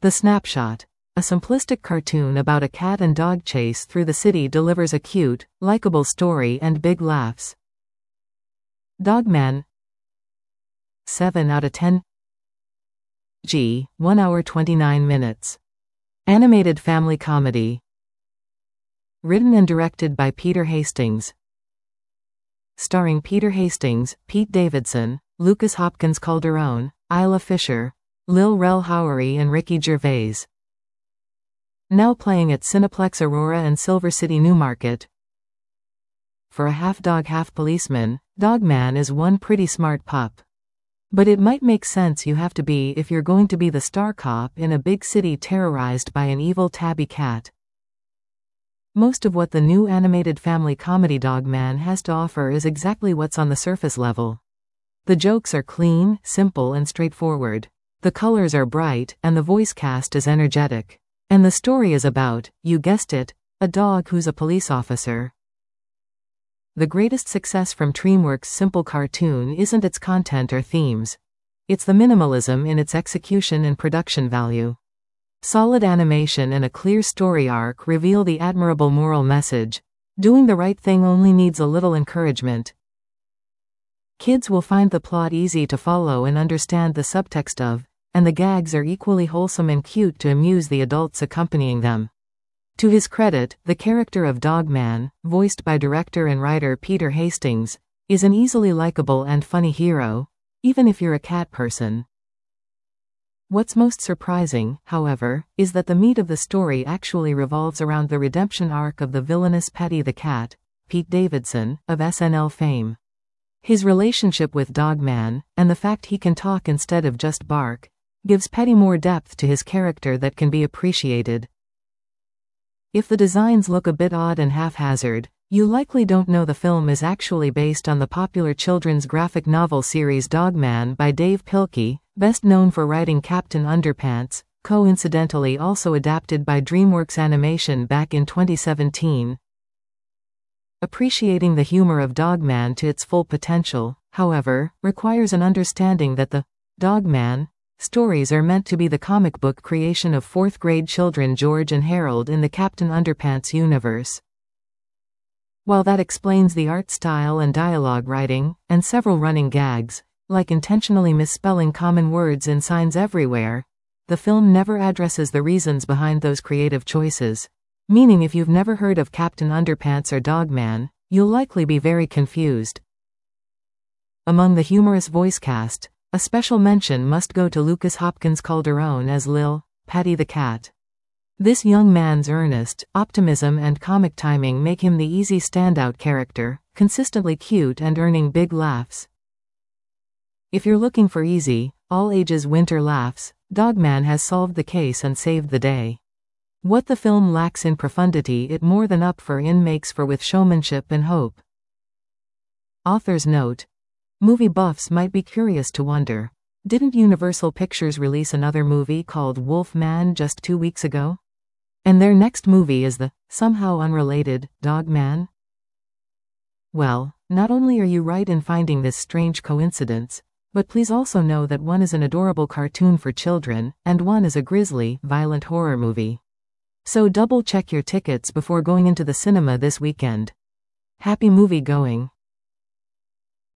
The Snapshot. A simplistic cartoon about a cat and dog chase through the city delivers a cute, likable story and big laughs. Dogman. 7 out of 10. 1 hour 29 minutes. Animated family comedy. Written and directed by Peter Hastings. Starring Peter Hastings, Pete Davidson, Lucas Hopkins Calderone, Isla Fisher, Lil Rel Howery and Ricky Gervais. Now playing at Cineplex Aurora and Silver City Newmarket. For a half-dog half-policeman, Dogman is one pretty smart pup. But it might make sense you have to be if you're going to be the star cop in a big city terrorized by an evil tabby cat. Most of what the new animated family comedy Dogman has to offer is exactly what's on the surface level. The jokes are clean, simple and straightforward. The colors are bright, and the voice cast is energetic. And the story is about, you guessed it, a dog who's a police officer. The greatest success from DreamWorks' simple cartoon isn't its content or themes. It's the minimalism in its execution and production value. Solid animation and a clear story arc reveal the admirable moral message. Doing the right thing only needs a little encouragement. Kids will find the plot easy to follow and understand the subtext of, and the gags are equally wholesome and cute to amuse the adults accompanying them. To his credit, the character of Dogman, voiced by director and writer Peter Hastings, is an easily likable and funny hero, even if you're a cat person. What's most surprising, however, is that the meat of the story actually revolves around the redemption arc of the villainous Petey the cat, Pete Davidson, of SNL fame. His relationship with Dogman, and the fact he can talk instead of just bark, gives Petey more depth to his character that can be appreciated. If the designs look a bit odd and haphazard, you likely don't know the film is actually based on the popular children's graphic novel series Dogman by Dave Pilkey, best known for writing Captain Underpants, coincidentally also adapted by DreamWorks Animation back in 2017. Appreciating the humor of Dogman to its full potential, however, requires an understanding that the Dogman stories are meant to be the comic book creation of fourth-grade children George and Harold in the Captain Underpants universe. While that explains the art style and dialogue writing, and several running gags, like intentionally misspelling common words in signs everywhere, the film never addresses the reasons behind those creative choices. Meaning if you've never heard of Captain Underpants or Dogman, you'll likely be very confused. Among the humorous voice cast, a special mention must go to Lucas Hopkins Calderone as Lil, Petey the cat. This young man's earnest, optimism and comic timing make him the easy standout character, consistently cute and earning big laughs. If you're looking for easy, all-ages winter laughs, Dogman has solved the case and saved the day. What the film lacks in profundity it more than up for in makes for with showmanship and hope. Author's note. Movie buffs might be curious to wonder, didn't Universal Pictures release another movie called Wolf Man just 2 weeks ago? And their next movie is the, somehow unrelated, Dogman? Well, not only are you right in finding this strange coincidence, but please also know that one is an adorable cartoon for children, and one is a grisly, violent horror movie. So double check your tickets before going into the cinema this weekend. Happy movie going.